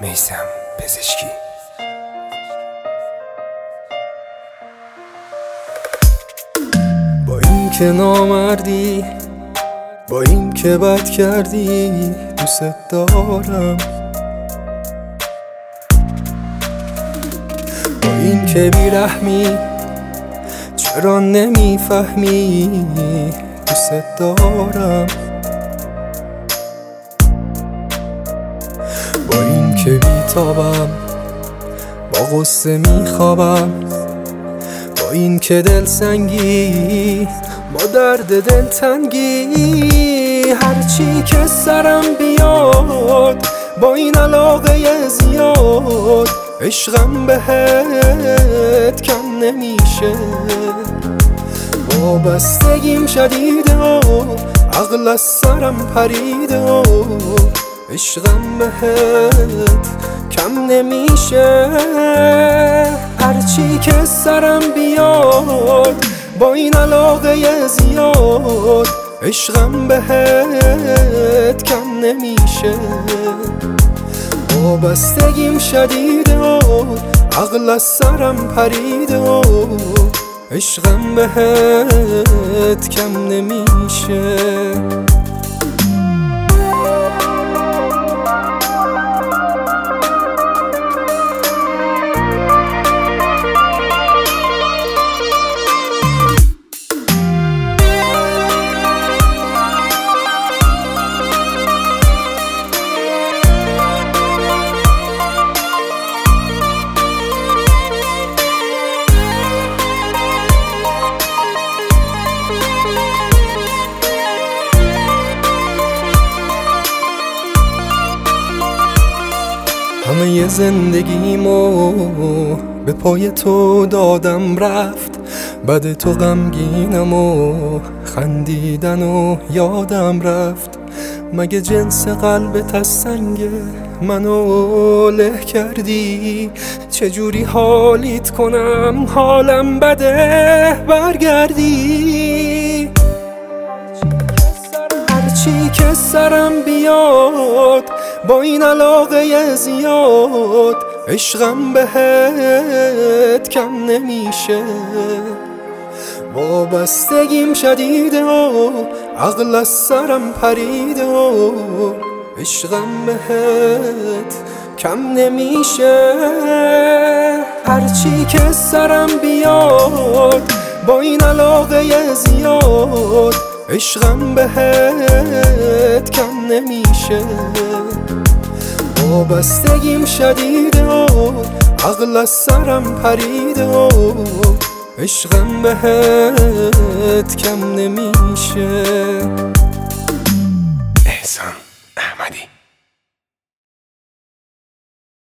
میثم پزشکی. با این که نامردی، با این که بد کردی، دوست دارم. با این که بیرحمی، چرا نمیفهمی، دوست دارم. با این که بیتابم، با غصه میخوابم، با این که دل سنگی، با درد دلتنگی، هرچی که سرم بیاد، با این علاقه زیاد، عشقم بهت کم نمیشه. وابستگیم شدیده و عقل از سرم پریده و عشقم بهت کم نمیشه. هرچی که سرم بیاد، با این علاقه زیاد، عشقم بهت کم نمیشه. وابستگیم شدیده و عقل از سرم پریده و عشقم بهت کم نمیشه. همه زندگیمو به پای تو دادم رفت، بعد تو غمگینم و خندیدن و یادم رفت. مگه جنس قلبت از سنگ منو له کردی؟ چجوری حالیت کنم حالم بده برگردی؟ هرچی که سرم بیاد، با این علاقه زیاد، عشقم بهت کم نمیشه. وابستگیم شدیده و عقل از سرم پریده و عشقم بهت کم نمیشه. هرچی که سرم بیاد، با این علاقه زیاد، عشقم بهت کم نمیشه. وابستگیم شدیده و عقل از سرم پریده و عشقم بهت کم نمیشه.